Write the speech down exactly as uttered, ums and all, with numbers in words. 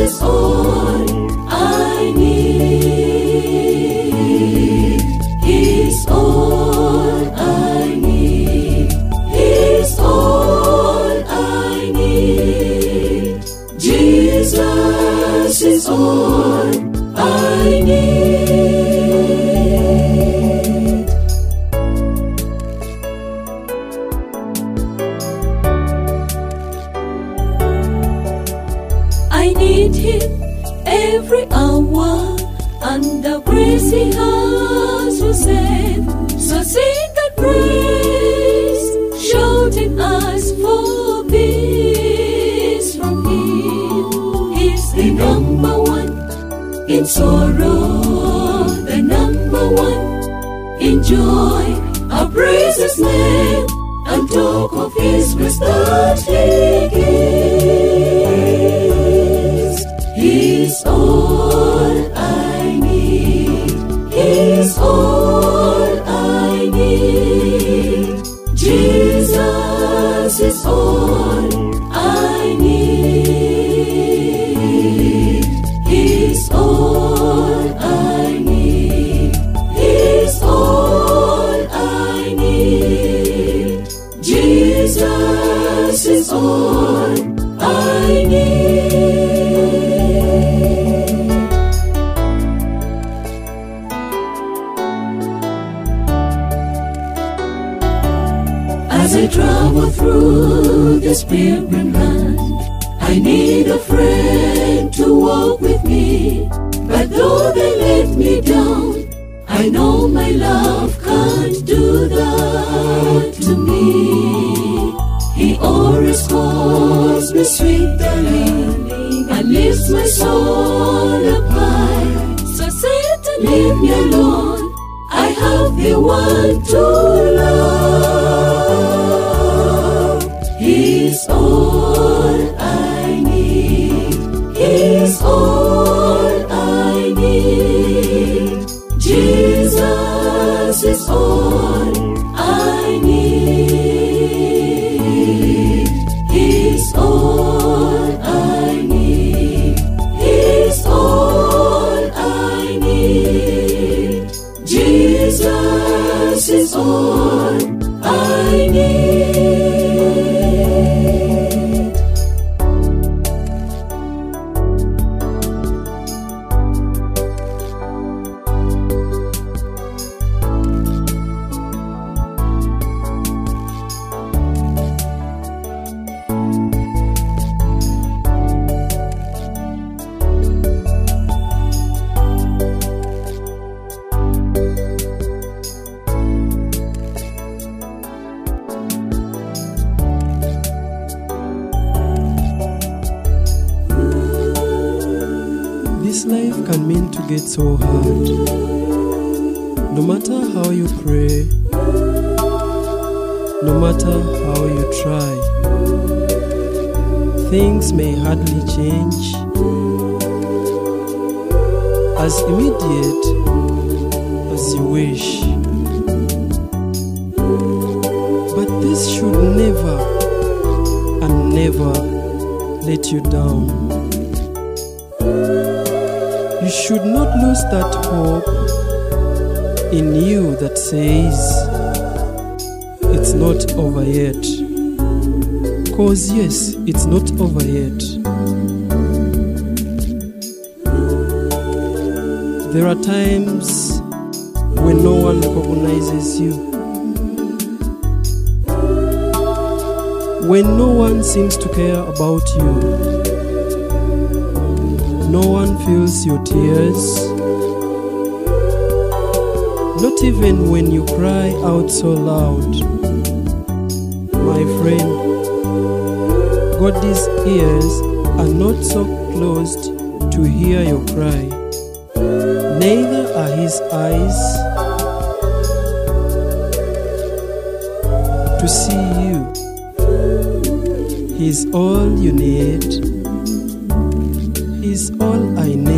is all I need. He's all I need. He's all I need. Jesus is all I need. I need Him every hour, and the grace He has to save. So sing and praise, shouting us for peace from Him. He's the number one in sorrow, the number one in joy. I praise His name and talk of His grace that He gives. He's all I need. He's all I need. Jesus is all I need. He's all I need. He's all I need. Jesus is all I need. As I travel through this pilgrim land, I need a friend to walk with me. But though they let me down, I know my love can't do that to me. He always calls me sweet darling and lifts my soul up high. So Satan, leave me alone, I have the one to love. He's all I need. He's all I need. Jesus is all I need. He's all I need. He's all I need. Jesus is all I need. This life can mean to get so hard. No matter how you pray, no matter how you try, things may hardly change as immediate as you wish. But this should never and never let you down. You should not lose that hope in you that says it's not over yet. Cause yes, it's not over yet. There are times when no one recognizes you, when no one seems to care about you. No one feels your tears, not even when you cry out so loud. My friend, God's ears are not so closed to hear your cry, neither are His eyes to see you. He's all you need. He's all I need.